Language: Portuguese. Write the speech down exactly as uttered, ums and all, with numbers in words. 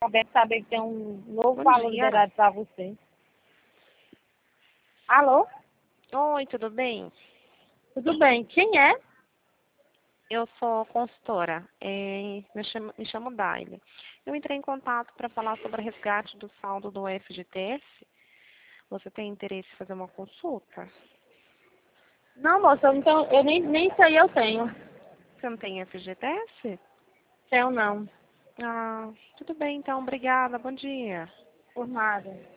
acabei de saber que tem um novo Bom valor dia. liberado para você. Alô? Oi, tudo bem? Tudo bem? Quem é? Eu sou consultora, é, me chamo, me chamo Daile. Eu entrei em contato para falar sobre o resgate do saldo do F G T S. Você tem interesse em fazer uma consulta? Não, moça, eu, não tenho, eu nem, nem isso aí eu tenho. Você não tem F G T S? Tenho não. Ah, tudo bem então, obrigada, bom dia. Por nada.